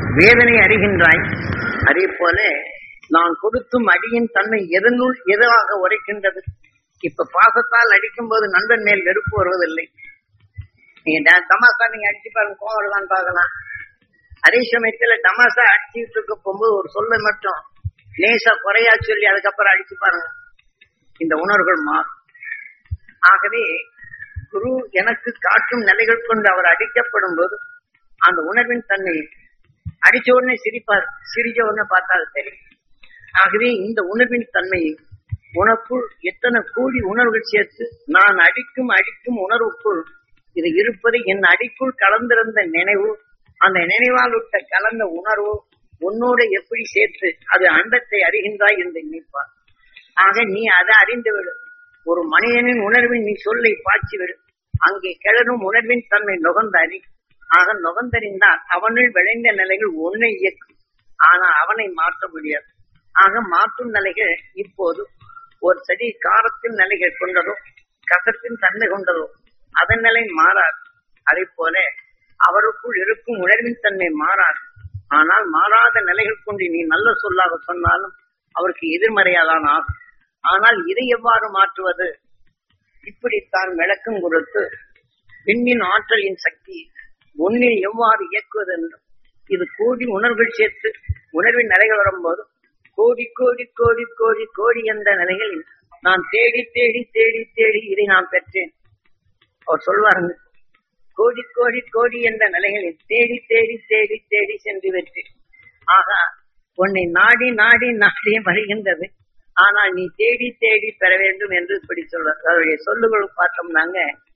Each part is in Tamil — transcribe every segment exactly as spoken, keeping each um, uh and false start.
வேதனை அறிகின்றாய். அதே போல நான் கொடுத்தும் அடியின் தன்மை எதனுள் எதாக உரைக்கின்றது. இப்ப பாசத்தால் அடிக்கும் போது நண்பன் மேல் வெறுப்பு வருவதில்லை. நீங்க தமாசா நீங்க அடிச்சு பாருங்க, கோவம் தான் பார்க்கலாம். அதே சமயத்துல தமாசா அடிச்சுட்டு இருக்க போகும்போது ஒரு சொல்ல மட்டும் லேசா குறையா சொல்லி அதுக்கப்புறம் அடிச்சு பாருங்க, இந்த உணர்வுகள் மாறும். ஆகவே குரு எனக்கு காட்டும் நிலைகள் கொண்டு அவர் அடிக்கப்படும் போது அந்த உணர்வின் தன்மை அடிச்ச உடனே சிரிப்பார், சிரிச்ச உடனே பார்த்தா அது தெரியும். ஆகவே இந்த உணர்வின் தன்மையை உனக்குள் எத்தனை கோடி உணர்வுகள் சேர்த்து நான் அடிக்கும் அடிக்கும் உணர்வுக்குள் இது இருப்பது என் அடிக்குள் கலந்திருந்த நினைவு, அந்த நினைவால் விட்ட கலந்த உணர்வு உன்னோட எப்படி சேர்த்து அது அண்டத்தை அறிகின்றாய் என்று நினைப்பார். ஆக நீ அதை அறிந்து விடு. ஒரு மனிதனின் உணர்வின் நீ சொல்லை பாய்ச்சி விடு. அங்கே கிளறும் உணர்வின் தன்மை நுகர்ந்தறி. ஆக நுகர்ந்தறிந்தால் அவனில் விளைந்த நிலைகள் ஒன்னை இயக்கும். ஆனா அவனை மாற்ற முடியாது. ஆக மாற்றும் நிலைகள் இப்போது ஒரு செடி காரத்தின் நிலைகள் கொண்டதோ கசத்தின் தன்மை கொண்டதோ அதன் நிலை மாறாது. அதே போல அவருக்குள் இருக்கும் உணர்வின் தன்மை மாறாது. ஆனால் மாறாத நிலைகள் கொண்டு நீ நல்ல சொல்லாக சொன்னாலும் அவருக்கு எதிர்மறையாதான் ஆகும். ஆனால் இதை எவ்வாறு மாற்றுவது? இப்படித்தான் விளக்கம் கொடுத்து விண்ணின் ஆற்றலின் சக்தி ஒன்னில் எவ்வாறு இயக்குவது என்றும், இது கோடி உணர்வுகள் சேர்த்து உணர்வின் நிலைகள் வரும்போது கோடி கோடி கோடி கோடி கோடி என்ற நிலைகளில் நான் தேடி தேடி தேடி தேடி இதை நான் பெற்றேன். அவர் சொல்வாருங்க, கோடி கோடி கோடி என்ற நிலைகளில் தேடி தேடி தேடி தேடி சென்று பெற்றேன். ஆக உன்னை நாடி நாடி நாடி வருகின்றது. ஆனால் நீ தேடி தேடி பெற வேண்டும் என்று இப்படி சொல்றார். அவருடைய சொல்லுகள் பார்த்தோம்னாங்க,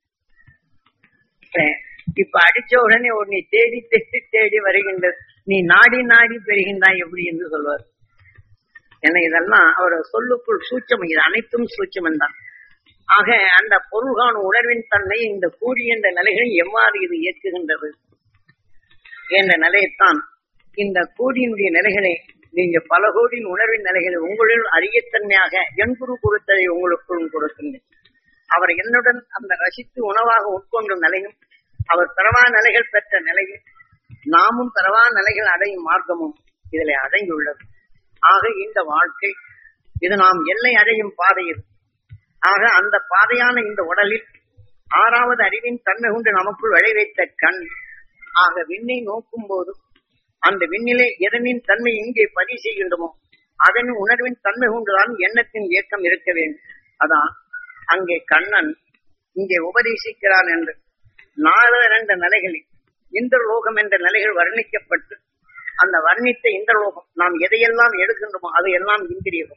இப்ப அடிச்ச உடனே உன்னை தேடி தேடி தேடி வருகின்றது, நீ நாடி நாடி பெறுகின்றாய் எப்படி என்று சொல்வார். ஏன்னா இதெல்லாம் அவரோட சொல்லுக்குள் சூட்சம், இது அனைத்தும் சூட்சம் தான். ஆக அந்த பொருள்கான உணர்வின் தன்மை இந்த கூடி என்ற நிலைகள் எவ்வாறு இது இயக்குகின்றது என்ற நிலையத்தான் இந்த கூடியினுடைய நிலைகளை நீங்க பல கோடியின் உணர்வின் நிலைகளை உங்களில் அறியத்தன்மையாக என் குரு கொடுத்ததை உங்களுக்குள் கொடுக்கின்றேன். அவர் என்னுடன் அந்த ரசித்து உணவாக உட்கொண்டும் நிலையும், அவர் தரவா நிலைகள் பெற்ற நிலையும், நாமும் தரவா நிலைகள் அடையும் மார்க்கமும் இதில் அடங்கியுள்ளது. ஆக இந்த வாழ்க்கை இது நாம் எல்லை அடையும் பாதையில். ஆக அந்த பாதையான இந்த உடலில் ஆறாவது அறிவின் தன்மை கொண்டு நமக்குள் விளைவைத்த கண். ஆக விண்ணை நோக்கும் போது அந்த விண்ணிலே எதனின் தன்மை இங்கே பதிவு செய்கின்றமோ அதன் உணர்வின் தன்மை கொண்டுதான் எண்ணத்தின் இயக்கம் இருக்க வேண்டும். அதான் அங்கே கண்ணன் இங்கே உபதேசிக்கிறான் என்று நாலு இரண்டு நிலைகளில் இந்திரலோகம் என்ற நிலைகள் வர்ணிக்கப்பட்டு அந்த வர்ணித்த இந்திரலோகம் நாம் எதையெல்லாம் எடுக்கின்றோமோ அதையெல்லாம் இந்திரியம்.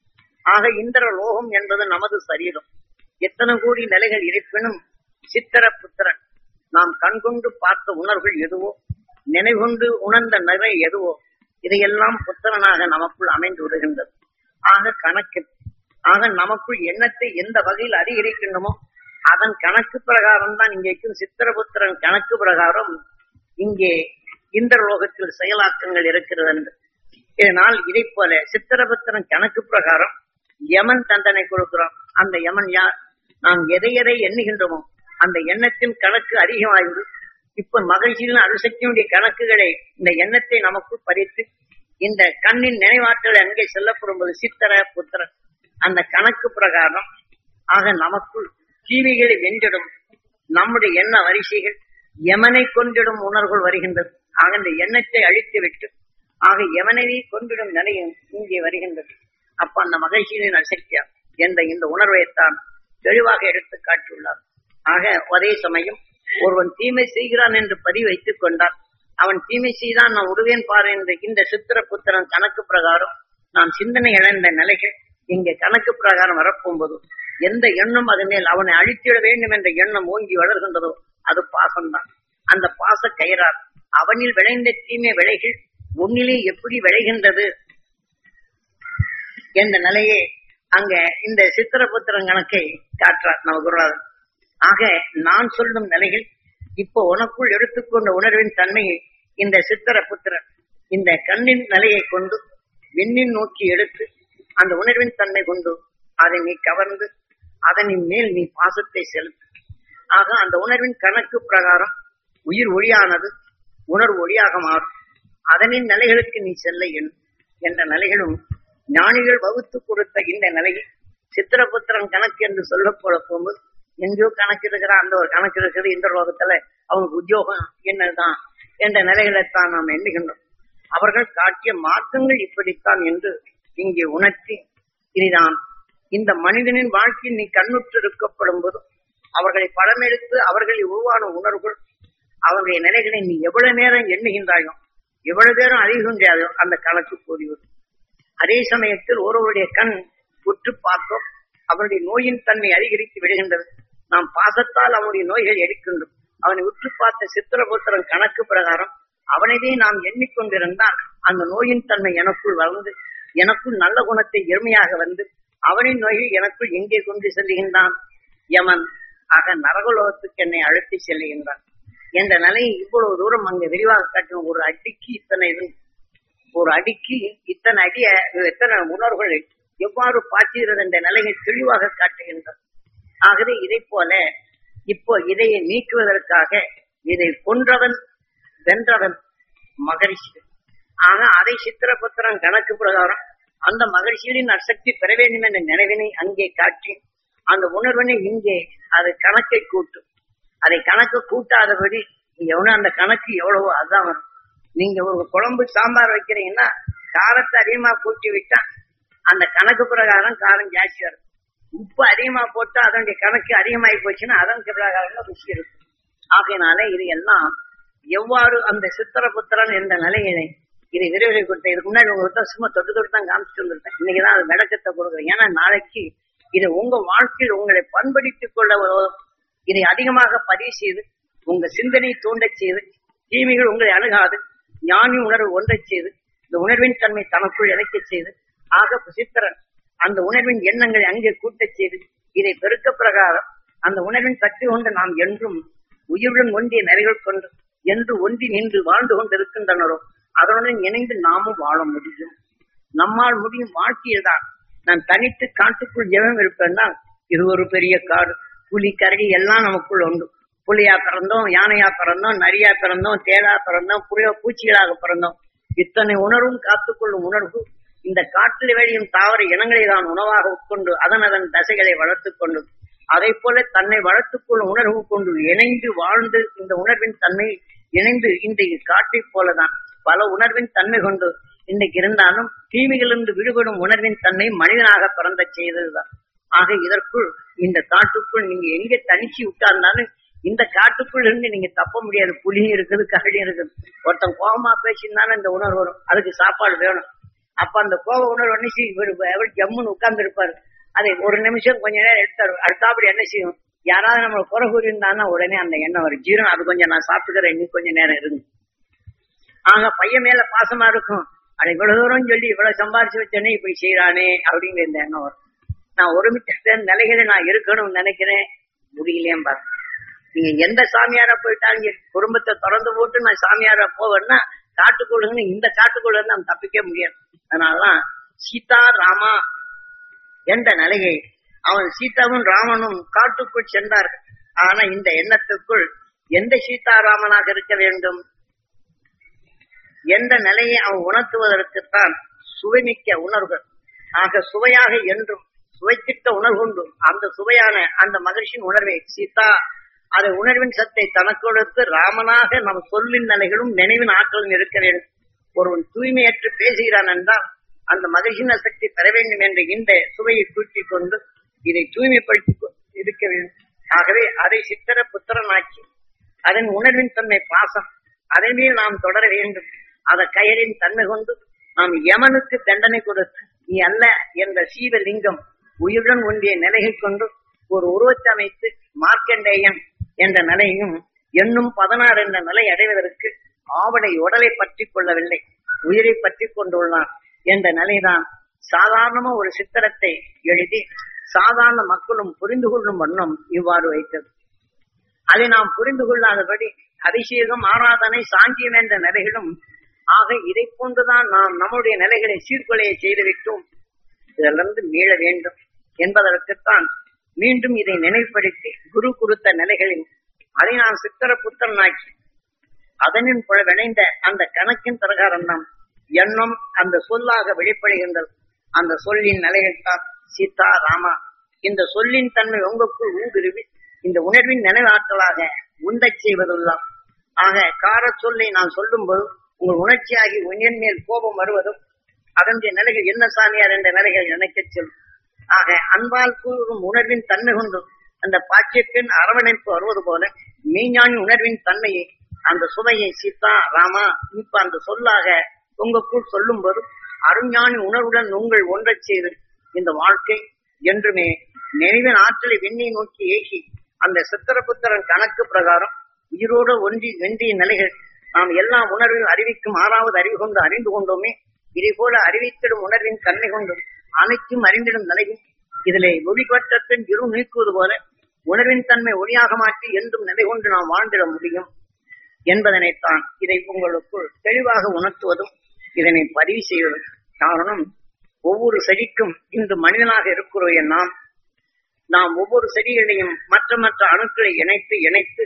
ஆக இந்திரலோகம் என்பது நமது சரீரம். எத்தனை கோடி நிலைகள் இருப்பினும் சித்திர புத்திரன் நாம் கண்கொண்டு பார்த்த உணர்வுகள் எதுவோ, நினைவுகொண்டு உணர்ந்த நிலை எதுவோ, இதையெல்லாம் புத்திரனாக நமக்குள் அமைந்து விடுகின்றது. ஆக கணக்கு ஆக நமக்குள் எண்ணத்தை எந்த வகையில் அதிகரிக்கின்றமோ அதன் கணக்கு பிரகாரம் தான் இங்கேக்கும் சித்திரபுத்திரன் கணக்கு பிரகாரம் இங்கே இந்திரலோகத்தில் செயலாக்கங்கள் இருக்கிறது என்று. இதனால் இதை போல சித்திரபுத்திரன் கணக்கு பிரகாரம் யமன் தண்டனை கொடுக்கிறோம். அந்த யமன் யார்? நாம் எதை எதை எண்ணுகின்றோமோ அந்த எண்ணத்தின் கணக்கு அதிகமாகிறது. இப்ப மகிழ்ச்சியின் அணுசக்தியுடைய கணக்குகளை இந்த எண்ணத்தை நமக்குள் பறித்து இந்த கண்ணின் நினைவாற்றல் அங்கே செல்லப்படும் போது சித்திர புத்திரன் அந்த கணக்கு பிரகாரம் ஆக நமக்குள் தீமைகளை வென்றிடும் நம்முடைய எண்ண வரிசைகள் யமனை கொண்டிடும் உணர்வுகள் வருகின்றது. ஆக இந்த எண்ணத்தை அழித்து விட்டு ஆக யமனவை கொண்டிடும் நிலையும் இங்கே வருகின்றது. அப்ப அந்த மகிழ்ச்சியின் அசக்தியா என்ற இந்த உணர்வைத்தான் தெளிவாக எடுத்து காட்டியுள்ளார். ஆக ஒரே சமயம் ஒருவன் தீமை செய்கிறான் என்று பதிவு வைத்துக் கொண்டால் அவன் தீமை செய்தான் நான் உருவேன் பாரு என்று இந்த சித்திர புத்திரன் கணக்கு பிரகாரம் நாம் சிந்தனை இழந்த நிலைகள் இங்கே கணக்கு பிரகாரம் வரப்போகும்போது எந்த எண்ணம் அது மேல் அவனை அழித்திட வேண்டும் என்ற எண்ணம் ஓங்கி வளர்கின்றதோ அது பாசம்தான். அந்த பாச கயிறார் அவனில் விளைந்த தீமை விளைகள் உன்னிலே எப்படி விளைகின்றது என்ற நிலையை அங்க இந்த சித்திரபுத்திரன் கணக்கை காற்றார் நம்ம குருநாதன். ஆக நான் சொல்லும் நிலைகள் இப்போ உனக்குள் எடுத்துக்கொண்ட உணர்வின் தன்மையை இந்த சித்திர புத்திரன் இந்த கண்ணின் நிலையை கொண்டு விண்ணின் நோக்கி எடுத்து அந்த உணர்வின் தன்மை கொண்டு அதை நீ கவர்ந்து அதனின் மேல் நீ பாசத்தை செலுத்து. ஆக அந்த உணர்வின் கணக்கு பிரகாரம் உயிர் ஒளியானது உணர்வு ஒளியாக மாறும். அதனின் நிலைகளுக்கு நீ செல்ல என்ற நிலைகளும் ஞானிகள் வகுத்து கொடுத்த இந்த நிலையை சித்திரபுத்திரன் கணக்கு என்று சொல்ல போல போகும்போது எங்கேயோ கணக்கு இருக்கிற அந்த ஒரு கணக்கு இருக்கிறது இந்த லோகத்துல அவங்களுக்கு உத்தியோகம் என்னதான் என்ற நிலைகளைத்தான் நாம் எண்ணுகின்றோம். அவர்கள் காட்டிய மாற்றங்கள் இப்படித்தான் என்று இங்கே உணர்த்தி இதுதான் இந்த மனிதனின் வாழ்க்கையில் நீ கண்ணுற்று இருக்கப்படும் போது அவர்களை படமெடுத்து அவர்களை உருவான உணர்வுகள் அவருடைய நிலைகளை நீ எவ்வளவு நேரம் எண்ணுகின்றாயோ எவ்வளவு நேரம் அறிகின்றாயோ அந்த கணக்கு கூறிவிடும். அதே சமயத்தில் ஒருவருடைய கண் உற்று பார்த்தோம் அவருடைய நோயின் தன்மை அதிகரித்து விடுகின்றது. நாம் பாசத்தால் அவனுடைய நோய்கள் எடுக்கின்றோம். அவனை உற்று பார்த்த சித்திரபுத்திரன் கணக்கு பிரகாரம் அவனையே நாம் எண்ணிக்கொண்டிருந்தால் அந்த நோயின் தன்மை எனக்குள் வளர்ந்து எனக்குள் நல்ல குணத்தை எளிமையாக வந்து அவனின் நோய்கள் எனக்குள் எங்கே கொண்டு செல்லுகின்றான்? யமன் ஆக நரகலோகத்துக்கு என்னை அழைத்து செல்லுகின்றான் என்ற நிலையை இவ்வளவு தூரம் அங்கு விரிவாக காட்டும். ஒரு அடிக்கு இத்தனை ஒரு அடிக்கு இத்தனை அடிய எத்தனை உணர்வுகளை எவ்வாறு பாய்ச்சுகிறது என்ற நிலையை தெளிவாக காட்டுகின்றார். ஆகவே இதை போல இப்போ இதை நீக்குவதற்காக இதை கொன்றவன் வென்றவன் மகரிஷி. ஆக அதை சித்திரபுத்திரன் கணக்கு பிரகாரம் அந்த மகரிஷியின் அசக்தி பெற வேண்டும் என்ற நினைவினை அங்கே காட்டி அந்த உணர்வினை இங்கே அது கணக்கை கூட்டும். அதை கணக்கு கூட்டாதபடி எவ்வளவு அந்த கணக்கு எவ்வளவோ அதான் வரும். நீங்க ஒரு குழம்பு சாம்பார் வைக்கிறீங்கன்னா காரத்தை அதிகமா கூட்டி விட்டா அந்த கணக்கு பிரகாரம் காரம் ஜாஸ்தி வரும். உப்பு அதிகமா போட்டா அதனுடைய கணக்கு அதிகமாகி போச்சுன்னா அதன் பிரகாரம் ருசி இருக்கும். ஆகையினால இது எல்லாம் எவ்வாறு அந்த சித்திரபுத்திரன் என்ற நிலையினை இதை விரைவில் கொடுத்த இதுக்கு முன்னாடி உங்கள்கிட்ட சும்மா தொட்டு தொட்டு தான் காமிச்சிட்டு வந்துருக்கேன். இன்னைக்குதான் அது விளக்கத்தை கொடுக்குறேன். ஏன்னா நாளைக்கு இது உங்க வாழ்க்கையில் உங்களை பண்படுத்திக் கொள்ள இதை அதிகமாக பதிவு செய்து உங்க சிந்தனை தூண்டச் செய்து தீமைகள் உங்களை அணுகாது ஞானி உணர்வு ஒன்றச் செய்து இந்த உணர்வின் தன்மை தனக்குள் இணைக்க செய்து ஆக சித்திரன் அந்த உணர்வின் எண்ணங்களை அங்கே கூட்டச் செய்து இதை பெருக்க பிரகாரம் அந்த உணர்வின் சக்தி கொண்டு நாம் என்றும் உயிருடன் ஒன்றிய நிறைகள் கொண்டு என்று ஒன்றி நின்று வாழ்ந்து கொண்டிருக்கின்றனரோ அதனுடன் இணைந்து நாமும் வாழ முடியும். நம்மால் முடியும் வாழ்க்கையில் தான். நான் தனித்து காட்டுக்குள் ஜெபம் இருப்பேன்னா இது ஒரு பெரிய காடு, புலி கரடி எல்லாம் நமக்குள் உண்டு. புலியா பிறந்தோம், யானையா பிறந்தோம், நரியா பிறந்தோம், தேடா பிறந்தோம், புரிய பூச்சிகளாக பிறந்தோம். இத்தனை உணர்வும் காத்துக்கொள்ளும் உணர்வு இந்த காட்டில் வெளியும் தாவர இனங்களை தான் உணவாக உட்கொண்டு அதன் அதன் தசைகளை வளர்த்துக் கொண்டு அதை போல தன்னை வளர்த்துக் கொள்ளும் உணர்வு கொண்டு இணைந்து வாழ்ந்து இந்த உணர்வின் தன்மை இணைந்து இன்றைக்கு காட்டை போலதான் பல உணர்வின் தன்மை கொண்டு இன்றைக்கு இருந்தாலும் தீமைகளிலிருந்து விடுபடும் உணர்வின் தன்மை மனிதனாக பிறந்த செய்ததுதான். ஆக இதற்குள் இந்த காட்டுக்குள் நீங்க எங்க தனிச்சு விட்டாருந்தாலும் இந்த காட்டுக்குள் இருந்து நீங்க தப்ப முடியாது. புலியும் இருக்குது, கரடி இருக்குது. ஒருத்தன் கோபமா பேசினாலும் இந்த உணர்வு வரும். அதுக்கு சாப்பாடு வேணும். அப்ப அந்த கோப உணர்வு என்ன செய்யும்? ஜம்முன்னு உட்கார்ந்து இருப்பாரு. அதை ஒரு நிமிஷம் கொஞ்ச நேரம் எடுத்தாரு. அடுத்தாப்படி என்ன செய்யும்? யாராவது நம்ம குறை கூறியிருந்தாங்கன்னா உடனே அந்த எண்ணம் வரும். ஜீரணம் அது கொஞ்சம் நான் சாப்பிட்டுக்கிறேன், இன்னும் கொஞ்சம் நேரம் இருந்து. ஆக பையன் மேல பாசமா இருக்கும். அதை இவ்வளவு தூரம் சொல்லி இவ்வளவு சம்பாரிச்சு வச்சோன்னே இப்படி செய்யறானே அப்படிங்கிற இந்த எண்ணம் வரும். நான் ஒருமித்த நிலைகளை நான் இருக்கணும்னு நினைக்கிறேன், முடியலையே பாரு. நீங்க எந்த சாமியாரா போயிட்டாங்க குடும்பத்தை திறந்து போட்டு நான் சாமியாரா போவேன்னா காட்டுக்குள்ளுங்கன்னு இந்த காட்டுக்குள்ள இருந்து நம்ம தப்பிக்க முடியாது. அதனாலதான் சீதா ராமா என்ற நிலையை அவன் சீதாவும் ராமனும் காட்டுக்குள் சென்றார்கள். ஆனா இந்த எண்ணத்துக்குள் எந்த சீதாராமனாக இருக்க வேண்டும் என்ற நிலையை அவன் உணர்த்துவதற்குத்தான் சுவைமிக்க உணர்வுகள். ஆக சுவையாக என்றும் சுவைத்திட்ட உணர்வு உண்டு. அந்த சுவையான அந்த மகிழ்ச்சியின் உணர்வை சீதா அதை உணர்வின் சத்தை தனக்கு கொடுத்து ராமனாக நம் சொல்லின் நிலைகளும் நினைவின் ஆற்றலும் இருக்க வேண்டும். ஒருவன் தூய்மையற்று பேசுகிறான் என்றால் அந்த மகிழ்ச்சியின் சக்தி பெற வேண்டும் என்ற இந்த சுவையை கூட்டிக் கொண்டு இதை தூய்மைப்படுத்தி இருக்க வேண்டும். ஆகவே அதை சித்திர புத்திரனாக்கி அதன் உணர்வின் தன்மை பாசம் அதன் மீது நாம் தொடர வேண்டும். அதை கயரின் தன்மை கொண்டு நாம் யமனுக்கு தண்டனை கொடுத்து நீ அல்ல என்ற சீவலிங்கம் உயிருடன் ஒன்றிய நிலையை கொண்டு ஒரு உருவத்தை அமைத்து மார்க்கண்டேயன் என்ற நிலையும் எண்ணும் பதினாறு என்ற நிலை அடைவதற்கு ஆவடை உடலை பற்றி கொள்ளவில்லை, உயிரை பற்றி கொண்டுள்ளான் என்ற நிலைதான் சாதாரணமா ஒரு சித்திரத்தை எழுதி சாதாரண மக்களும் புரிந்து கொள்ளும் வண்ணம் இவ்வாறு வைத்தது. அதை நாம் புரிந்து கொள்ளாதபடி அபிஷேகம் ஆராதனை சாங்கியம் என்ற நிலைகளும் ஆக இதை போன்றுதான் நாம் நம்முடைய நிலைகளை சீர்குலைய செய்துவிட்டோம். இதிலிருந்து மீள வேண்டும் என்பதற்குத்தான் மீண்டும் இதை நினைவுபடுத்தி குரு கொடுத்த நிலைகளில் அதை நான் சித்திர புத்தனாக்கி அதனின் விளைந்த அந்த கணக்கின் பிரகாரம் நாம் எண்ணம் அந்த சொல்லாக வெளிப்படுகின்றது. அந்த சொல்லின் நிலைகள்தான் சீதா ராமா. இந்த சொல்லின் தன்மை உங்களுக்குள் ஊடுருவி இந்த உணர்வின் நினைவாற்றலாக உண்டச் செய்வதுள்ளாம். ஆக கார சொல்லை நான் சொல்லும் போது உங்கள் உணர்ச்சியாகி உயர் மேல் கோபம் வருவதும் அதனுடைய நிலைகள் என்ன சாமியார் என்ற நிலைகள் நினைக்க சொல்லும். ஆக அன்பால் கூறும் உணர்வின் தன்மை கொண்டு அந்த பாக்கியத்தின் அரவணைப்பு வருவது போல மெய்ஞானி உணர்வின் தன்மையை அந்த சுவையை சீதா ராமா இப்ப அந்த சொல்லாக உங்களுக்குள் சொல்லும் போது அருஞானி உணர்வுடன் உங்கள் ஒன்றச் செய்து இந்த வாழ்க்கை என்றுமே நினைவின் ஆற்றலை விண்ணை நோக்கி ஏகி அந்த சித்திரபுத்திரன் கணக்கு பிரகாரம் உயிரோடு ஒன்றி வென்றிய நிலைகள் நாம் எல்லா உணர்வையும் அறிவிக்கும் ஆறாவது அறிவு கொண்டு அறிந்து கொண்டோமே, இதே போல அறிவித்திடும் உணர்வின் தன்மை கொண்டு அனைத்தும் அறிந்திடும் நிலையும் இதிலே ஒளிபற்றத்தின் இரு நீக்குவது போல உணர்வின் தன்மை ஒளியாக மாற்றி என்றும் நிலை கொண்டு நாம் வாழ்ந்திட முடியும் என்பதனைத்தான் இதை உங்களுக்கு தெளிவாக உணர்த்துவதும் இதனை பதிவு செய்வதும். காரணம், ஒவ்வொரு செடிக்கும் இன்று மனிதனாக இருக்கிறோம் நாம் நாம் ஒவ்வொரு செடிகளையும் மற்ற மற்ற அணுக்களை இணைத்து இணைத்து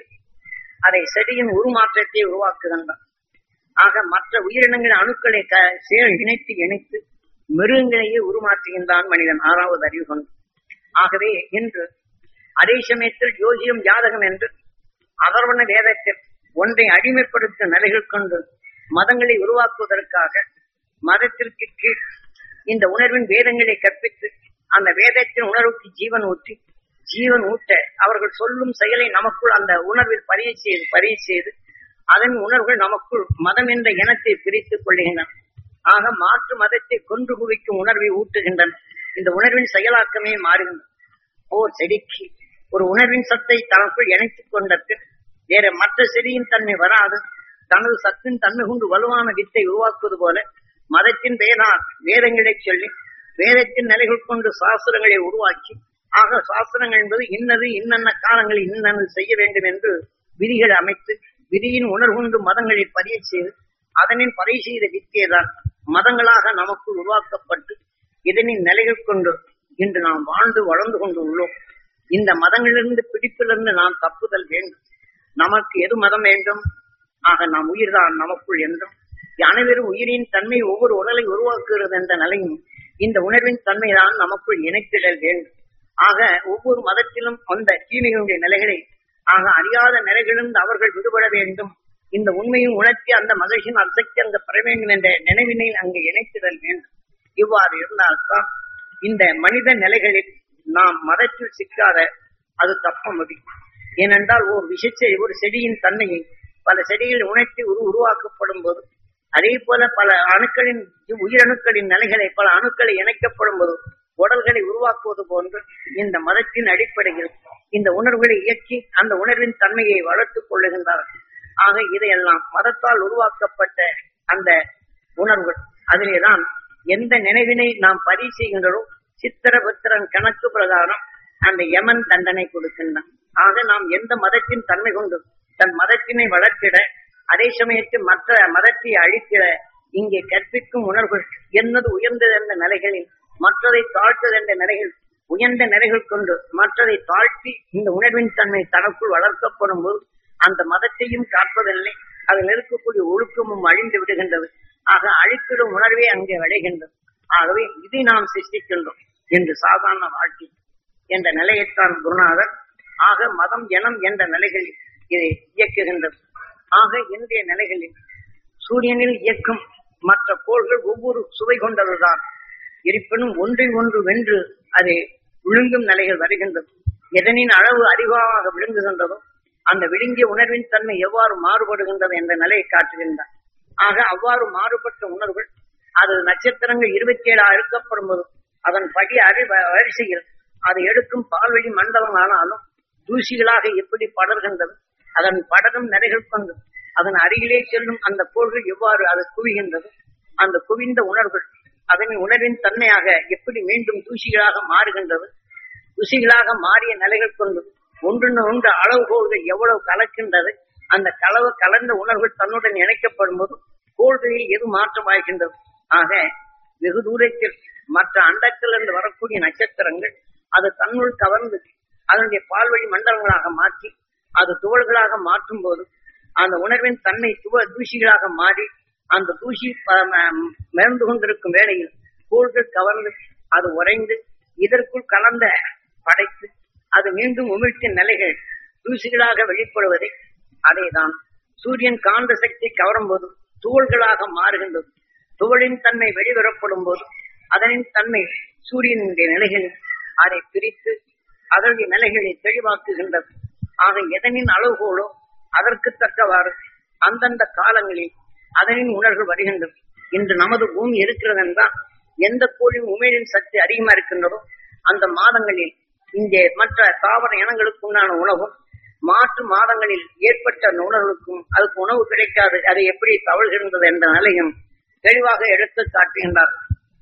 அதை செடியின் உருமாற்றத்தை உருவாக்குகின்றான். ஆக மற்ற உயிரினங்களின் அணுக்களை இணைத்து இணைத்து மிருகங்களையே உருமாற்றுகின்றான் மனிதன் ஆறாவது அறிவு கொண்டு. ஆகவே இன்று அதே சமயத்தில் யோகியம் ஜாதகம் என்று அதர்வண வேதத்தில் ஒன்றை அடிமைப்படுத்தும் நிலைகள் கொண்டு மதங்களை உருவாக்குவதற்காக மதத்திற்கு கீழ் இந்த உணர்வின் வேதங்களை கற்பித்து அந்த வேதத்தின் உணர்வுக்கு ஜீவன் ஊற்றி ஜீவன் ஊட்ட அவர்கள் சொல்லும் செயலை நமக்குள் அந்த உணர்வில் பதிய செய்து பதிய செய்து அதன் உணர்வுகள் நமக்குள் மதம் என்ற இனத்தை பிரித்துக் கொள்ளுகின்றன. ஆக மாற்று மதத்தை கொன்று குவிக்கும் உணர்வை ஊட்டுகின்றன. இந்த உணர்வின் செயலாக்கமே மாறுகின்றன. ஓர் செடிக்கு ஒரு உணர்வின் சத்தை தனக்குள் இணைத்துக் கொண்டது வேற மற்ற செடியின் தன்மை வராது தனது சத்தின் தன்மை கொண்டு வலுவான வித்தை உருவாக்குவது போல மதத்தின் பெயரால் வேதங்களை சொல்லி வேதத்தின் நிலைகள் கொண்டு சாஸ்திரங்களை உருவாக்கி ஆக சாஸ்திரங்கள் என்பது இன்னது இன்னென்ன காலங்களில் இன்னென்ன செய்ய வேண்டும் என்று விதிகளை அமைத்து விதியின் உணர்வுண்டு மதங்களில் பதிய செய்து அதனின் பறை செய்த வித்தியைதான் மதங்களாக நமக்கு உருவாக்கப்பட்டு இதனின் நிலைகள் கொண்டு இன்று நாம் வாழ்ந்து வளர்ந்து கொண்டு உள்ளோம். இந்த மதங்களிலிருந்து பிடிப்பிலிருந்து நாம் தப்புதல் வேண்டும். நமக்கு எது மதம் வேண்டும்? ஆக நாம் உயிர்தான் நமக்குள் என்றும் அனைவரும் உயிரின் தன்மை ஒவ்வொரு உடலை உருவாக்குகிறது என்ற நிலையும் இந்த உணர்வின் தன்மைதான் நமக்குள் இணைத்திடல் வேண்டும். ஆக ஒவ்வொரு மதத்திலும் அந்த தீமைகளுடைய நிலைகளை ஆக அறியாத நிலைகளிலிருந்து அவர்கள் விடுபட வேண்டும். இந்த உண்மையும் உணர்த்தி அந்த மகிழ்ச்சியின் அசக்தி அங்கு பெற வேண்டும் என்ற நினைவினை அங்கு இணைத்திடல் வேண்டும். இவ்வாறு இருந்தால்தான் இந்த மனித நிலைகளில் நாம் மதத்தில் சிக்காத அது தப்ப முடியும். ஏனென்றால் ஒரு விஷயத்தை ஒரு செடியின் தன்மையை பல செடிகள் உணர்த்தி உரு உருவாக்கப்படும் போது அதே போல பல அணுக்களின் உயிரணுக்களின் நிலைகளை பல அணுக்களை இணைக்கப்படும் போது உடல்களை உருவாக்குவது போன்று இந்த மதத்தின் அடிப்படையில் இந்த உணர்வுகளை இயக்கி அந்த உணர்வின் தன்மையை வளர்த்துக் கொள்ளுகின்றார்கள். ஆக இதையெல்லாம் மதத்தால் உருவாக்கப்பட்ட அந்த உணர்வுகள் அதிலேதான் எந்த நினைவினை நாம் பதிவு செய்கின்றோம் சித்திரபுத்திரன் கணக்கு பிரகாரம் அந்த யமன் தண்டனை கொடுக்கின்றான். ஆக நாம் எந்த மதத்தின் தன்மை கொண்டு தன் மதத்தினை வளர்த்திட அதே சமயத்தில் மற்ற மதத்தை அழித்திட இங்கே கற்பிக்கும் உணர்வுகள் என்னது உயர்ந்தது என்ற நிலைகளில் மற்றதை தாழ்த்தது என்ற நிலைகள் உயர்ந்த நிலைகள் கொண்டு மற்றதை தாழ்த்தி இந்த உணர்வின் தன்மை தனக்குள் வளர்க்கப்படும் போது அந்த மதத்தையும் காப்பதில்லை. அதில் இருக்கக்கூடிய ஒழுக்கமும் அழிந்து விடுகின்றது. ஆக அழித்திடும் உணர்வே அங்கே விளைகின்றது. ஆகவே இதை நாம் சிருஷ்டிக்கின்றோம் என்று சாதாரண வாழ்க்கை என்ற நிலையைத்தான் குருநாதர் ஆக மதம் எனம் என்ற நிலைகளில் இதை இயக்குகின்றது. ஆக இன்றைய நிலைகளில் சூரியனில் இயக்கும் மற்ற கோள்கள் ஒவ்வொரு சுவை கொண்டதுதான். இருப்பினும் ஒன்றை ஒன்று வென்று அதை விழுங்கும் நிலைகள் வருகின்றது. எதனின் அளவு அதிகமாக விழுங்குகின்றதோ அந்த விழுங்கிய உணர்வின் தன்மை எவ்வாறு மாறுபடுகின்றது என்ற நிலையை காட்டுகின்றார். ஆக அவ்வாறு மாறுபட்ட உணர்வுகள் அது நட்சத்திரங்கள் இருபத்தி ஏழா இருக்கப்படும் போது அதன் படி அறி வரிசையில் அதை எடுக்கும் பால்வெளி மண்டலம் ஆனாலும் தூசிகளாக எப்படி படர்கின்றது அதன் படரும் நிலைகள் கொண்டு அதன் அருகிலே செல்லும் அந்த கோள்கள் எவ்வாறு அது குவிகின்றது அந்த குவிந்த உணர்வுகள் அதன் உணர்வின் தன்மையாக எப்படி மீண்டும் தூசிகளாக மாறுகின்றது. தூசிகளாக மாறிய நிலைகள் கொண்டு ஒன்று ஒன்று அளவுகோள்கள் எவ்வளவு கலக்கின்றது அந்த கலவு கலந்த உணர்வுகள் தன்னுடன் இணைக்கப்படும் போது கோள்களில் எது மாற்றமாகின்றது. ஆக வெகு தூரத்தில் மற்ற அண்டத்திலிருந்து வரக்கூடிய நட்சத்திரங்கள் அது தன்னுள் கவர்ந்து அதனுடைய பால்வழி மண்டலங்களாக மாற்றி அது துகள்களாக மாற்றும் போது அந்த உணர்வின் தன்மை துவ தூசிகளாக மாறி அந்த தூசி மிதந்து கொண்டிருக்கும் வேளையில் கோள்கள் கவர்ந்து அது உறைந்து இதற்குள் கலந்த படைத்து அது மீண்டும் உமிழ்ச்சின் நிலைகள் தூசிகளாக வெளிப்படுவதை அதைதான் சூரியன் காந்த சக்தி கவரும் போது துகள்களாக மாறுகின்றது. துகளின் தன்மை வெளிவரப்படும் போது அதனின் தன்மை சூரியனுடைய நிலைகள் அதை பிரித்து அதனுடைய நிலைகளை தெளிவாக்குகின்றது. ஆக எதனின் அளவுகோலோ அதற்கு தக்கவாறு அந்தந்த காலங்களில் அதனின் உணர்வு வருகின்றது. இன்று நமது பூமி இருக்கிறது என்றால் எந்த கோளின் உமிழின் சக்தி அதிகமா இருக்கின்றதோ அந்த மாதங்களில் இங்கே மற்ற தாவர இனங்களுக்கு உண்டான உணவும் மாற்று மாதங்களில் ஏற்பட்ட அந்த உணர்வுக்கும் அதுக்கு உணவு கிடைக்காது, அது எப்படி தவழ்கின்றது என்ற நிலையும் தெளிவாக எடுத்து காட்டுகின்றார்.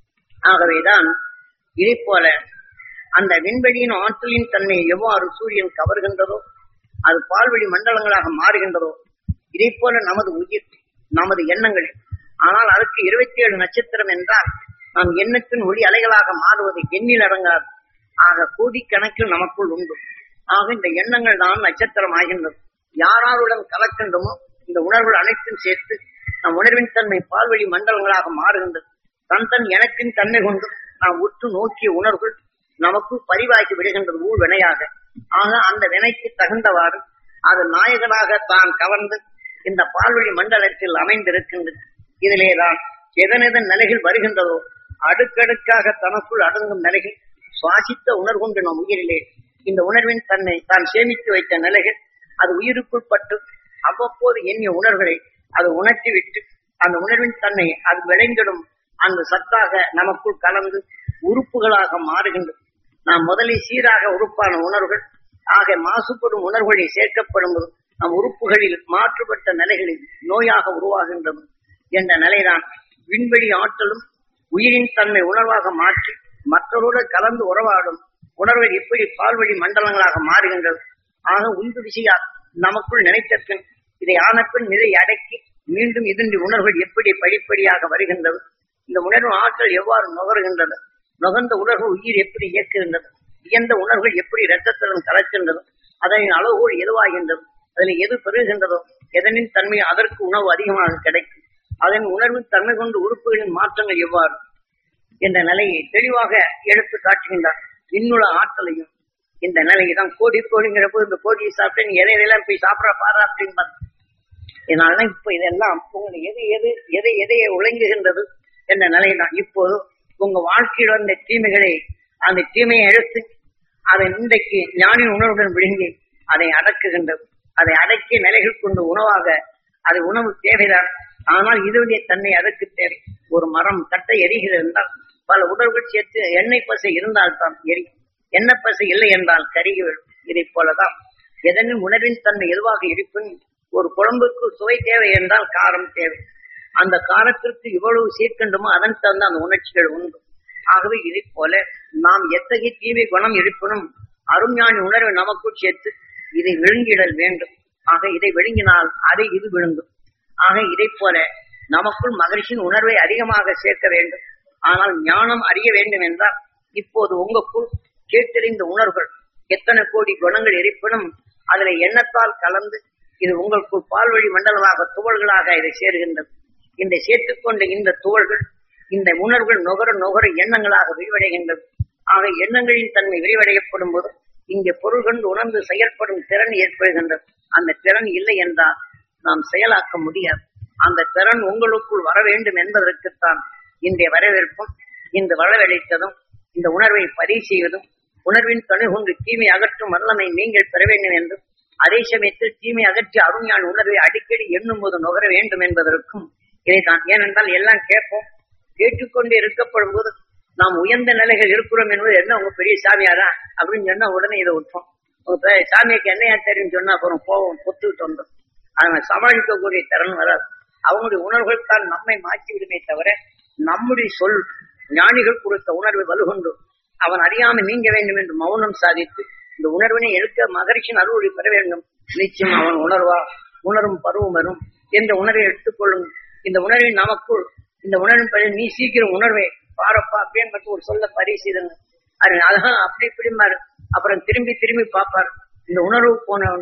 ஆகவேதான் இதை போல அந்த விண்வெளியின் ஆற்றலின் தன்மையை எவ்வாறு சூரியன் கவர்கின்றதோ அது பால்வெளி மண்டலங்களாக மாறுகின்றதோ இதை போல நமது உயிர் நமது எண்ணங்கள். ஆனால் அதுக்கு இருபத்தி ஏழு நட்சத்திரம் என்றால் நாம் எண்ணத்தின் ஒளி அலைகளாக மாறுவது எண்ணில் அடங்காது. ஆக கோடிக்கணக்கில் நமக்குள் உண்டு. ஆக இந்த எண்ணங்கள் தான் நட்சத்திரம் ஆகின்றது. யாராருடன் கலக்கின்றமோ இந்த உணர்வுகள் அனைத்தும் சேர்த்து நம் உணர்வின் தன்மை பால்வெளி மண்டலங்களாக மாறுகின்றது. தன் தன் எனத்தின் தன்மை கொண்டு நாம் உற்று நோக்கிய உணர்வுகள் நமக்கு பதிவாகி விடுகின்றது ஊழ் வினையாக. ஆக அந்த வினைக்கு தகுந்தவாறு அது நாயகனாக தான் கவர்ந்து இந்த பால்வெளி மண்டலத்தில் அமைந்திருக்கின்றது. இதிலேதான் எதனெதன் நிலைகள் வருகின்றதோ அடுக்கடுக்காக தனக்குள் அடங்கும் நிலைகள் சுவாசித்த உணர்வு கொண்டு நம் உயிரிலே இந்த உணர்வின் தன்னை தான் சேமித்து வைத்த நிலைகள் அது உயிருக்குள் பட்டு அவ்வப்போது எண்ணிய உணர்வுகளை அது உணர்த்தி விட்டு அந்த உணர்வின் தன்னை அது விளைந்திடும் அந்த சத்தாக நமக்குள் கலந்து உறுப்புகளாக மாறுகின்றது. நாம் முதலில் சீராக உறுப்பான உணர்வுகள் ஆக மாசுபடும் உணர்வுகளில் சேர்க்கப்படும் போது நம் உறுப்புகளில் மாற்றுப்பட்ட நிலைகளில் நோயாக உருவாகின்றது என்ற நிலைதான் விண்வெளி ஆற்றலும் உயிரின் தன்மை உணர்வாக மாற்றி மற்றவரோடு கலந்து உறவாடும் உணர்வை எப்படி பால்வெளி மண்டலங்களாக மாறுகின்றது. ஆக உந்து விசையா நமக்குள் நினைத்தபின் இதை ஆனப்பின் இதை அடக்கி மீண்டும் இதன் உணர்வுகள் எப்படி படிப்படியாக வருகின்றது. இந்த உணர்வு ஆற்றல் எவ்வாறு நுகர்கின்றது, நுகர்ந்த உணர்வு உயிர் எப்படி இயக்குகின்றது, இயந்த உணர்வுகள் எப்படி இரத்தத்துடன் கலக்கின்றதோ அதனின் அளவுகோல் எதுவாகின்றது, அதில் எது பெறுகின்றதோ எதனின் தன்மை அதற்கு உணவு அதிகமாக கிடைக்கும், அதன் உணர்வின் தன்மை கொண்டு உறுப்புகளின் மாற்றங்கள் எவ்வாறு என்ற நிலையை தெளிவாக எடுத்து காட்டுகின்றார். இன்னுள்ள ஆற்றலையும் இந்த நிலையை தான் கோடி கோடிங்கிற போது இந்த கோடியை சாப்பிட்டு நீ எதை எதையெல்லாம் போய் சாப்பிட பாரு அப்படின்னு. இதனாலதான் இப்ப இதெல்லாம் உங்களை எது எது எதை எதையை உழங்குகின்றது என்ற நிலைதான். இப்போது உங்க வாழ்க்கையில் வந்த தீமைகளை அந்த தீமையை எடுத்து அதை இன்றைக்கு ஞானின் உணர்வுடன் விழுங்கி அதை அடக்குகின்றது. அதை அடக்கிய நிலைகள் கொண்டு உணவாக அது உணவு தேவைதான். ஆனால் இதனுடைய தன்மை அதற்கு தேவை. ஒரு மரம் தட்டை எரிகிறது என்றால் பல உடல்கள் சேர்த்து எண்ணெய் பசை இருந்தால்தான் எரி, எண்ணெய் பசை இல்லை என்றால் கருகிவிடும். இதை போலதான் எதனின் உணர்வின் தன்மை எதுவாக இருப்பின் ஒரு குழம்புக்கு சுவை தேவை என்றால் காரம் தேவை. அந்த காரத்திற்கு இவ்வளவு சேர்க்கின்றமோ அதன் தகுந்த அந்த உணர்ச்சிகள் உண்டு. ஆகவே இதை போல நாம் எத்தகைய தீமை குணம் இருப்பினும் அருஞானி உணர்வை நமக்குள் சேர்த்து இதை விழுங்கிடல் வேண்டும். ஆக இதை விழுங்கினால் அதை இது விழுங்கும். ஆக இதை போல நமக்குள் மகிழ்ச்சியின் உணர்வை அதிகமாக சேர்க்க வேண்டும். ஆனால் ஞானம் அறிய வேண்டும் என்றால் இப்போது உங்களுக்குள் கேட்டறிந்த உணர்வுகள் எத்தனை கோடி குணங்கள் இருப்பினும் அதில் எண்ணத்தால் கலந்து இது உங்களுக்குள் பால்வழி மண்டலமாக துகள்களாக இதை சேர்கின்றது. இந்த சேர்த்துக்கொண்ட இந்த துகள்கள் இந்த உணர்வுகள் நுகர நுகர எண்ணங்களாக விரிவடைகின்றது. ஆக எண்ணங்களின் தன்மை விரிவடையப்படும் போது இங்கே பொருள் கொண்டு உணர்ந்து செயல்படும் திறன் ஏற்படுகின்றது. அந்த திறன் இல்லை என்றால் நாம் செயலாக்க முடியாது. அந்த திறன் உங்களுக்குள் வர வேண்டும் என்பதற்குத்தான் இன்றைய வரவேற்பும் இந்த வரவழைத்ததும் இந்த உணர்வை பதிவு செய்வதும் உணர்வின் துணை கொண்டு தீமை அகற்றும் வல்லமை நீங்கள் பெற வேண்டும் என்றும் அதே சமயத்தில் தீமை அகற்றி அருஞான உணர்வை அடிக்கடி எண்ணும் போது நுகர வேண்டும் என்பதற்கும் இதைத்தான். ஏனென்றால் எல்லாம் கேட்போம், கேட்டுக்கொண்டு இருக்கப்படும் போது நாம் உயர்ந்த நிலைகள் இருக்கிறோம் என்பது என்ன உங்க பெரிய சாமியாரா அப்படின்னு சொன்னா உடனே இதை விட்டோம். உங்க சாமியாக்கு என்னையா தெரியும் சொன்னா அப்புறம் போவோம் பொத்துக்கிட்டு வந்தோம். அதனை சமாளிக்கக்கூடிய திறன் வராது. அவங்களுடைய உணர்வுகள் தான் நம்மை மாற்றி விடுமே தவிர நம்முடைய சொல் ஞானிகள் கொடுத்த உணர்வை வலுகொண்டு அவன் அறியாமல் நீங்க வேண்டும் என்று மௌனம் சாதித்து இந்த உணர்வினை எடுக்க மகரிஷின் அருளை பெற வேண்டும். நிச்சயம் அவன் உணர்வா உணரும் பருவம் வரும் என்ற உணர்வை எடுத்துக்கொள்ளும். இந்த உணர்வின் நமக்குள் இந்த உணர்வின் படி நீ சீக்கிரம் உணர்வை பாரப்பா அப்படின்னு மட்டும் ஒரு சொல்ல பரிசீலனை அது அதான் அப்படி இப்படி மாறு. அப்புறம் திரும்பி திரும்பி பார்ப்பார். இந்த உணர்வு போனவுடனே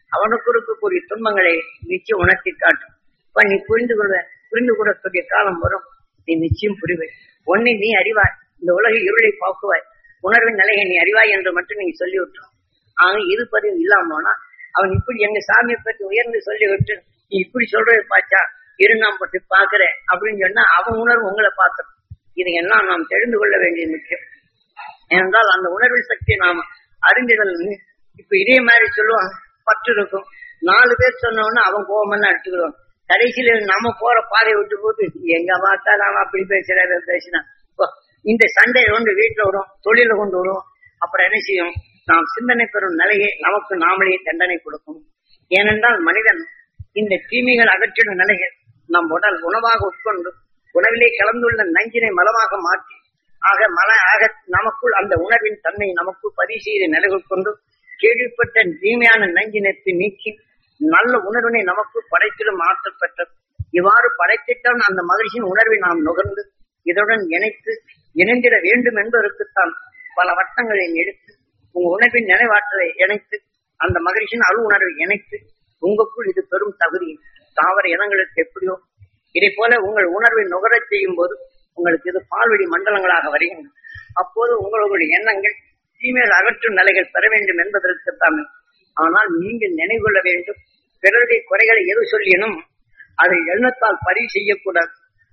அவனுக்கு இருக்கக்கூடிய துன்பங்களை நிச்சயம் உணர்த்தி காட்டும். இப்ப நீ புரிந்து கொள்ள புரிந்து கொள்ளக்கூடிய காலம் வரும், நீ நிச்சயம் புரிவை. ஒன்னை நீ அறிவாய், இந்த உலக இருளை போக்குவாய், உணர்வின் நிலையை நீ அறிவாய் என்று மட்டும் நீங்க சொல்லிவிட்டோம். ஆக இது பதிவு இல்லாமனா அவன் இப்படி எங்க சாமியை பற்றி உயர்ந்து சொல்லிவிட்டு நீ இப்படி சொல்றது பாச்சா இரு நாம் பற்றி பாக்குறேன் அப்படின்னு சொன்னா அவன் உணர்வு உங்களை பார்த்துடும். இதையெல்லாம் நாம் தெரிந்து கொள்ள வேண்டிய முக்கியம். ஏனென்றால் அந்த உணர்வின் சக்தியை நாம் அறிஞ்சுதல். இப்ப இதே மாதிரி சொல்லுவான், பற்று இருக்கும், நாலு பேர் சொன்னோன்னா அவன் கோபமெல்லாம் அடிச்சுக்கிடுவான். கடைசியில நாம போற பாதையை விட்டு போட்டு எங்க பார்த்தா நாம அப்படி பேசுறாரு பேசினா இந்த சண்டையை கொண்டு வீட்டுல விடும், தொழில கொண்டு விடும். அப்புறம் என்ன செய்யும், நாம் சிந்தனை பெறும் நிலையை நமக்கு நாமளே தண்டனை கொடுக்கும். ஏனென்றால் மனிதன் இந்த தீமைகள் அகற்றிடும் நிலைகள் நம் உடல் உணவாக உட்கொண்டு உணவிலே கலந்துள்ள நஞ்சினை மலமாக மாற்றி ஆக மல ஆக நமக்குள் அந்த உணர்வின் தன்மை நமக்குள் பதிவு செய்து நிலைகள் கொண்டு கேள்விப்பட்ட தீமையான நஞ்சினத்தை நீக்கி நல்ல உணர்வினை நமக்குள் படைத்திடும் ஆற்றல் பெற்றது. இவ்வாறு படைத்திட்டால் அந்த மகிழ்ச்சியின் உணர்வை நாம் நுகர்ந்து இதனுடன் இணைத்து இணைந்திட வேண்டும் என்பதற்குத்தான் பல வட்டங்களை எடுத்து உங்க உணர்வின் நினைவாற்றலை இணைத்து அந்த மகிழ்ச்சியின் அழு உணர்வை இணைத்து உங்களுக்குள் இது பெரும் தகுதி. தாவர இனங்களுக்கு எப்படியோ இதை போல உங்கள் உணர்வை நுகரச் செய்யும் போது உங்களுக்கு இது பால்வெளி மண்டலங்களாக வருகின்றன. அப்போது உங்களுடைய எண்ணங்கள் தீமைகள் அகற்றும் நிலைகள் பெற வேண்டும் என்பதற்குத்தான். ஆனால் நீங்கள் நினைவுகொள்ள வேண்டும், பிறருடைய குறைகளை எது சொல்லினும் அதை எண்ணத்தால் பதிவு செய்யக்கூடாது.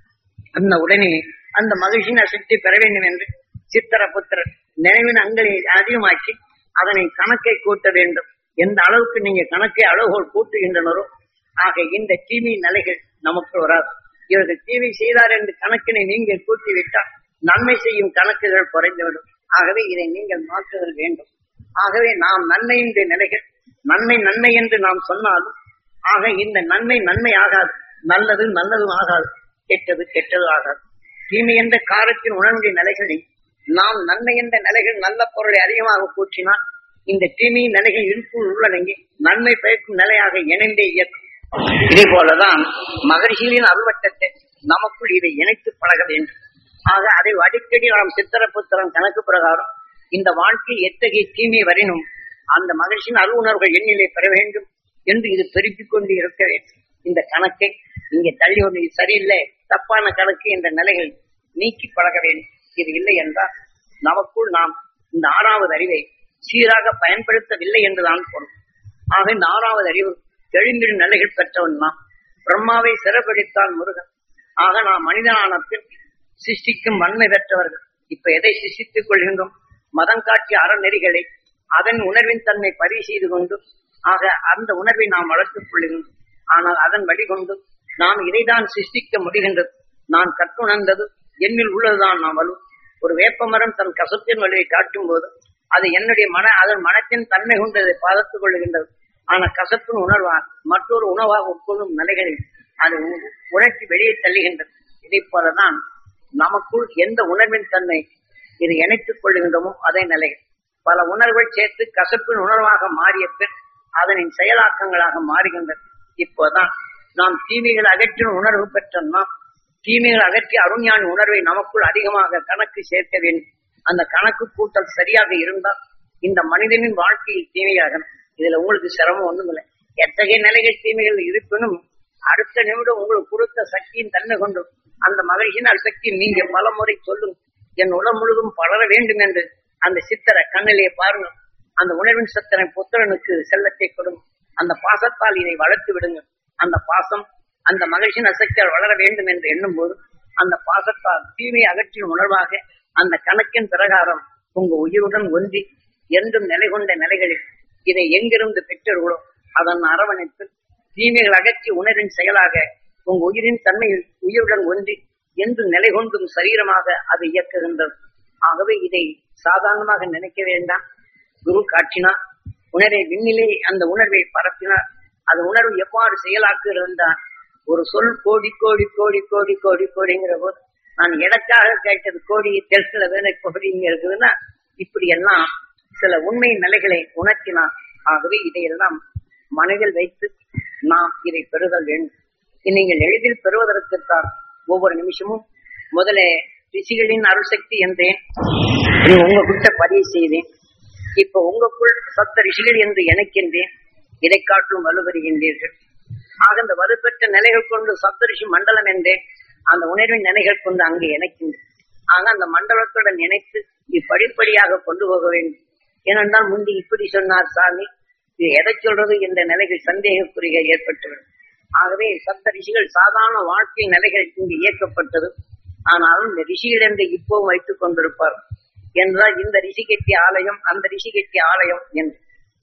அந்த உடனே அந்த மகிழ்ச்சியின் சக்தி பெற வேண்டும் என்று சித்திர புத்திரர் நினைவின் அங்களை அதிகமாக்கி அதனை கணக்கை கூட்ட வேண்டும். எந்த அளவுக்கு நீங்க கணக்கை அளவுகோல் கூட்டுகின்றனரோ ஆக இந்த தீமை நிலைகள் நமக்கு வராது. இவர்கள் தீமை செய்தார் என்று கணக்கினை நீங்கள் கூட்டிவிட்டால் நன்மை செய்யும் கணக்குகள் குறைந்துவிடும். ஆகவே இதை நீங்கள் மாற்றுதல் வேண்டும். ஆகவே நாம் நன்மை என்ற நிலைகள் நன்மை நன்மை என்று நாம் சொன்னாலும் ஆக இந்த நன்மை நன்மை ஆகாது, நல்லது நல்லதும் ஆகாது, கெட்டது கெட்டது ஆகாது. தீமை என்ற காரத்தின் உணர்வுடைய நிலைகளில் நாம் நன்மை என்ற நிலைகள் நல்ல பொருளை அதிகமாக கூற்றினால் இந்த தீமை நிலைகள் இருப்புள் உள்ளடங்கி நன்மை பயக்கும் நிலையாக இணைந்தே இயக்கும். இதே போலதான் மகரிஷிகளின் அருள்வட்டத்தை நமக்குள் இதை இணைத்து பழக வேண்டும். ஆக அதை அடிக்கடி நாம் சித்திர புத்திரன் கணக்கு பிரகாரம் இந்த வாழ்க்கை எத்தகைய தீமை வரினும் அந்த மகிழ்ச்சியின் அருள் உணர்வுகள் எண்ணிலை பெற வேண்டும் என்று இது பெருக்கிக் கொண்டு இருக்க வேண்டும். இந்த கணக்கை இங்கே தள்ளி ஒன்று சரியில்லை தப்பான கணக்கு என்ற நிலைகள் நீக்கி பழக வேண்டும். இது இல்லை என்றால் நமக்குள் நாம் இந்த ஆறாவது அறிவை சீராக பயன்படுத்தவில்லை என்றுதான் பொருள். ஆக இந்த ஆறாவது அறிவு எழுந்திடும் நிலைகள் பெற்றவன் நாம். பிரம்மாவை சிறப்பிடித்தான் முருகன். ஆக நாம் மனிதனான பின் சிருஷ்டிக்கும் வன்மை பெற்றவர்கள். இப்ப எதை சிருஷ்டித்துக் கொள்கின்றோம், மதம் காட்டிய அறநெறிகளை அதன் உணர்வின் தன்மை பதிவு செய்து கொண்டு ஆக அந்த உணர்வை நாம் வளர்த்துக் கொள்கின்றோம். ஆனால் அதன் வழிகொண்டு நாம் இதைதான் சிருஷ்டிக்க முடிகின்றது. நான் கற்றுணர்ந்தது என்னில் உள்ளதுதான் நாம் வலு. ஒரு வேப்பமரம் தன் கசத்தின் வழியை காட்டும் போது அது என்னுடைய மன அதன் மனத்தின் தன்மை கொண்டு அதை பாதத்துக் கொள்ளுகின்றது. ஆனால் கசப்பின் உணர்வால் மற்றொரு உணவாக உட்கொள்ளும் நிலைகளில் அது உணர்ச்சி வெளியே தள்ளுகின்றது. இதை போலதான் நமக்குள் எந்த உணர்வின் தன்மை இது இணைத்துக் கொள்ளுகின்றமோ அதே நிலைகள் பல உணர்வுகள் சேர்த்து கசப்பின் உணர்வாக மாறிய பின் அதனின் செயலாக்கங்களாக மாறுகின்றது. இப்போதான் நாம் தீமைகள் அகற்றின உணர்வு பெற்ற நாம் தீமைகள் அகற்றி அருஞான உணர்வை நமக்குள் அதிகமாக கணக்கு சேர்க்க வேண்டும். அந்த கணக்கு கூட்டல் சரியாக இருந்தால் இந்த மனிதனின் வாழ்க்கையில் தீமையாக இதுல உங்களுக்கு சிரமம் ஒண்ணும் இல்லை. எத்தகைய நிலைகள் தீமைகள் இருப்பினும் அடுத்த நிமிடம் உங்களுக்கு கொடுத்த சக்தியின் தன்மை கொண்டு அந்த மகிழ்ச்சியின் சக்தி நீங்க பல முறை சொல்லும் என் உடல் முழுதும் பலர வேண்டும் என்று அந்த சித்தரை கண்ணிலே பாருங்க. அந்த உணர்வின் சத்தனை புத்திரனுக்கு செல்லத்தை கொடுங்க. அந்த பாசத்தால் இதை வளர்த்து விடுங்க. அந்த பாசம் அந்த மகிழ்ச்சியின் அசக்தியால் வளர வேண்டும் என்று எண்ணும் போது அந்த பாசத்தால் தீமை அகற்றின் உணர்வாக அந்த கணக்கின் பிரகாரம் உங்க உயிருடன் ஒன்றி என்றும் நிலை கொண்ட நிலைகளில் இதை எங்கிருந்து பெற்றோர்களோ அதன் அரவணைப்பில் தீமைகள் அகற்றி உணர்வின் செயலாக உங்க உயிரின் தன்மையில் உயிருடன் ஒன்றி என்று நிலை கொண்டும் சரீரமாக அது இயக்குகின்றது. ஆகவே இதை சாதாரணமாக நினைக்க வேண்டாம். குரு காட்டினார், உணர்வை விண்ணிலே அந்த உணர்வை பரப்பினார். அது உணர்வு எவ்வாறு செயலாக்குகிறார். ஒரு சொல் கோடி கோடி கோடி கோடி கோடி கோடிங்கிற போது நான் எதற்காக கேட்டது கோடி தெற்குல வேலை கோடிங்க இருக்குதுன்னா இப்படி எல்லாம் சில உண்மை நிலைகளை உணர்த்தினார். ஆகவே இதையெல்லாம் மனதில் வைத்து நாம் இதை பெறுதல் வேண்டும். நீங்கள் எளிதில் பெறுவதற்குத்தான் ஒவ்வொரு நிமிஷமும் முதலே ரிஷிகளின் அருள் சக்தி என்றேன், உங்க கிட்ட பதிவு செய்தேன். இப்ப உங்களுக்குள் சப்த ரிஷிகள் என்று இணைக்கின்றேன். இதை காட்டும் வலுப்பெறுகின்றீர்கள். ஆக இந்த வலுப்பெற்ற நிலைகள் கொண்டு சப்தரிஷி மண்டலம் என்றே அந்த உணர்வின் நிலைகள் கொண்டு அங்கே இணைக்கின்றன. ஆக அந்த மண்டலத்துடன் இணைத்து இப்படிப்படியாக கொண்டு போக வேண்டும். ஏனென்றால் முந்தி இப்படி சொன்னார் சாமி, இது எதை சொல்றது என்ற நிலைகள் சந்தேகக்குறிகள் ஏற்பட்டுவிடும். ஆகவே சப்த ரிஷிகள் சாதாரண வாழ்க்கை நிலைகள் இங்கு இயக்கப்பட்டது. ஆனாலும் இந்த ரிஷிகள் என்று இப்போவும் வைத்துக் கொண்டிருப்பார் என்றால் இந்த ரிஷி கட்டிய ஆலயம் அந்த ரிஷி கட்டிய ஆலயம் என்று.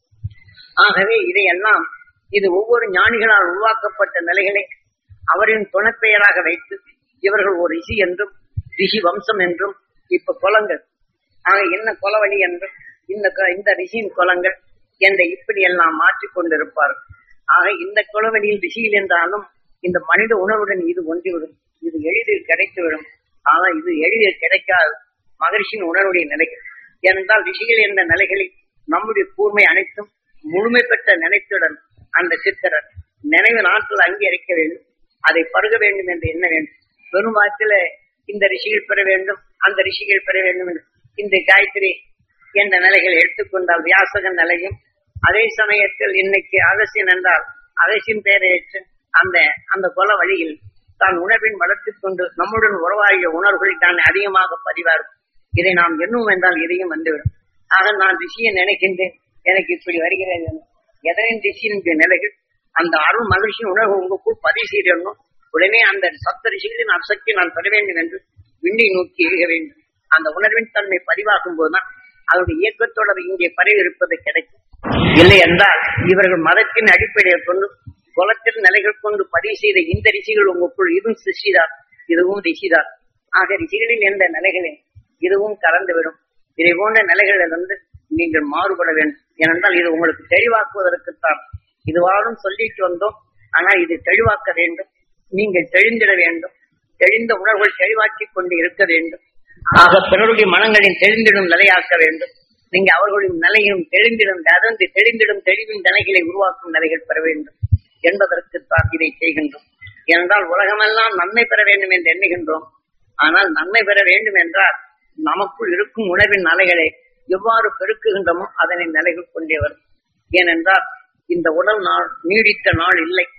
ஆகவே இதையெல்லாம் இது ஒவ்வொரு ஞானிகளால் உருவாக்கப்பட்ட நிலைகளை அவரின் துணைப்பெயராக வைத்து இவர்கள் ஒரு ரிஷி என்றும் ரிஷி வம்சம் என்றும் இப்ப குலங்கள் ஆக என்ன குலவழி என்றும் இந்த இந்த ரிஷியின் குலங்கள் என்ற இப்படி எல்லாம் மாற்றிக் கொண்டிருப்பார்கள். ஆக இந்த குலவழியில் ரிஷியில் என்றாலும் இந்த மனித உணர்வுடன் இது ஒன்றிவிடும். இது எளிதில் கிடைத்துவிடும். ஆனால் இது எளிதில் கிடைக்காது மகரிஷியின் உணர்வுடைய நிலைகள். ஏனென்றால் ரிஷிகள் என்ற நிலைகளில் நம்முடைய கூர்மை அனைத்தும் முழுமை பெற்ற நினைத்துடன் அந்த சித்தரர் நினைவு நாட்கள் அங்கீகரிக்க வேண்டும், அதை பருக வேண்டும் என்று எண்ண வேண்டும். பெரும்பாட்டில இந்த ரிஷிகள் பெற வேண்டும் அந்த ரிஷிகள் பெற வேண்டும் என்று இந்த காயத்ரி என்ற நிலைகளை எடுத்துக்கொண்டால் வியாசகன் நிலையும், அதே சமயத்தில் இன்னைக்கு அகசியன் என்றால் அகசியின் பெயரை ஏற்று அந்த அந்த கொல வழியில் தான் உணர்வின் வளர்த்துக் கொண்டு நம்முடன் உறவாகிய உணர்வுகளை தான் அதிகமாக பதிவார். இதை நாம் எண்ணும் என்றால் இதையும் வந்துவிடும். ஆக நான் ரிஷியை நினைக்கின்றேன், எனக்கு இப்படி வருகிறது எதனின் ரிஷியின் நிலைகள் அந்த அருள் மகிழ்ச்சியின் உணர்வு உங்களுக்குள் பதிவு செய்யணும். உடனே அந்த சப்த ரிஷிகளின் அசக்தி நான் பெற வேண்டும் என்று விண்ணை நோக்கி எழுக வேண்டும். அந்த உணர்வின் தன்மை பதிவாகும் போதுதான் அவருடைய இயக்கத்தோடு அது இங்கே பரவி இருப்பது கிடைக்கும். இல்லை என்றால் இவர்கள் மதத்தின் அடிப்படையை கொண்டு குலத்தின் நிலைகள் கொண்டு பதிவு செய்த இந்த ரிஷிகள் உங்களுக்குள் இதுவும் சிருஷ்டிதார் இதுவும் ரிஷிதார். ஆக ரிஷிகளில் எந்த நிலைகளில் இதுவும் கலந்துவிடும். இதை போன்ற நிலைகளிலிருந்து நீங்கள் மாறுபட வேண்டும். ஏனென்றால் இது உங்களுக்கு தெளிவாக்குவதற்குத்தான் இதுவாலும் சொல்லிட்டு வந்தோம். ஆனால் இது தெளிவாக்க வேண்டும், நீங்கள் தெளிந்திட வேண்டும், தெளிந்த உணர்வுகள் தெளிவாக்கிக் கொண்டு இருக்க வேண்டும். ஆக பிறருடைய மனங்களின் தெளிந்திடும் நிலையாக்க வேண்டும். நீங்க அவர்களுடைய நிலையும் தெளிந்திடும் அதற்கு தெளிந்திடும் தெளிவின் நிலைகளை உருவாக்கும் நிலைகள் பெற வேண்டும் என்பதற்குத்தான் இதை செய்கின்றோம். ஏனென்றால் உலகமெல்லாம் நன்மை பெற வேண்டும் என்று எண்ணுகின்றோம். ஆனால் நன்மை பெற வேண்டும் என்றால் நமக்குள் இருக்கும் உணர்வின் நிலைகளை எவ்வாறு பெருக்குகின்றமோ அதனை நிலைகள் கொண்டே வரும். ஏனென்றால் இந்த உடல் நாள் நீடித்த நாள் இல்லை.